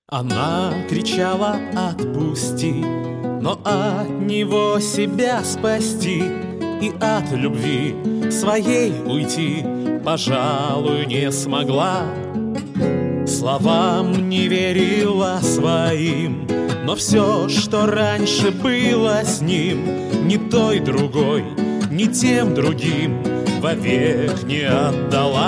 Она кричала: отпусти, но от него себя спасти и от любви своей уйти, пожалуй, не смогла. Словам не верила своим, но все, что раньше было с ним, ни той другой, ни тем другим вовек не отдала.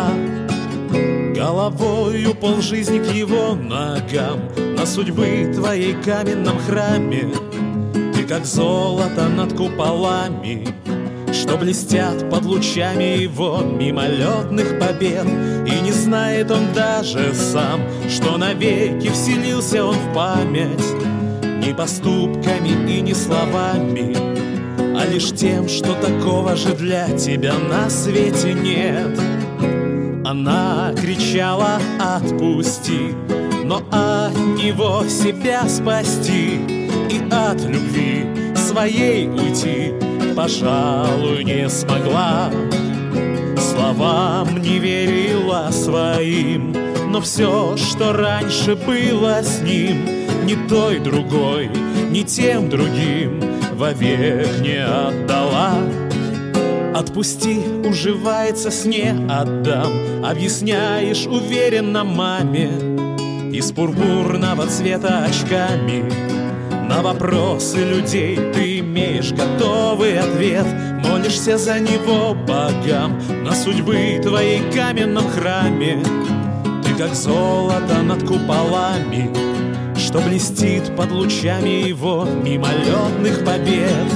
Головою полжизни к его ногам, на судьбы твоей каменном храме. Ты как золото над куполами, что блестят под лучами его мимолетных побед. И не знает он даже сам, что навеки вселился он в память не поступками и не словами, а лишь тем, что такого же для тебя на свете нет. Она кричала: отпусти, но от него себя спасти и от любви своей уйти, пожалуй, не смогла. Словам не верила своим, но все, что раньше было с ним, ни той другой, ни тем другим вовек не отдала. Отпусти, уживается с «не отдам», объясняешь уверенно маме из пурпурного цвета очками. На вопросы людей ты имеешь готовый ответ, молишься за него богам на судьбы твоей каменном храме. Ты как золото над куполами, что блестит под лучами его мимолетных побед.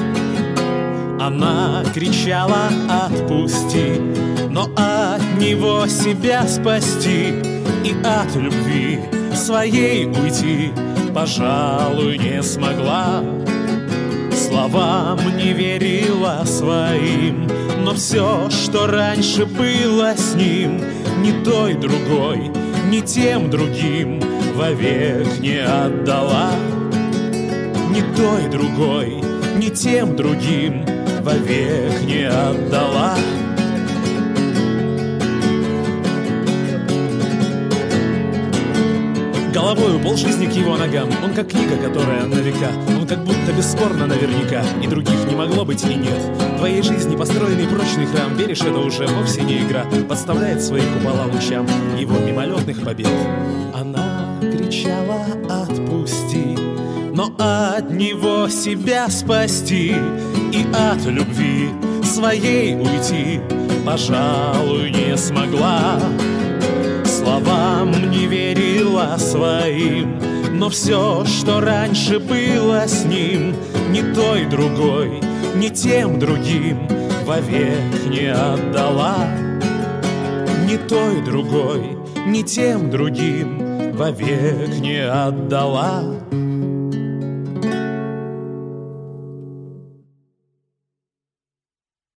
Она кричала: отпусти, но от него себя спасти и от любви своей уйти, пожалуй, не смогла. Словам не верила своим, но все, что раньше было с ним, ни той другой, ни тем другим вовек не отдала. Ни той другой, ни тем другим вовек не отдала. Головою полжизни к его ногам, он как книга, которая на века, он как будто бесспорно наверняка, и других не могло быть и нет. В твоей жизни построенный прочный храм, веришь, это уже вовсе не игра, подставляет свои купола лучам его мимолетных побед. Она кричала: отпусти, но от него себя спасти и от любви своей уйти, пожалуй, не смогла. Словам не верила своим, но все, что раньше было с ним, ни той другой, ни тем другим вовек не отдала. Ни той другой, ни тем другим вовек не отдала.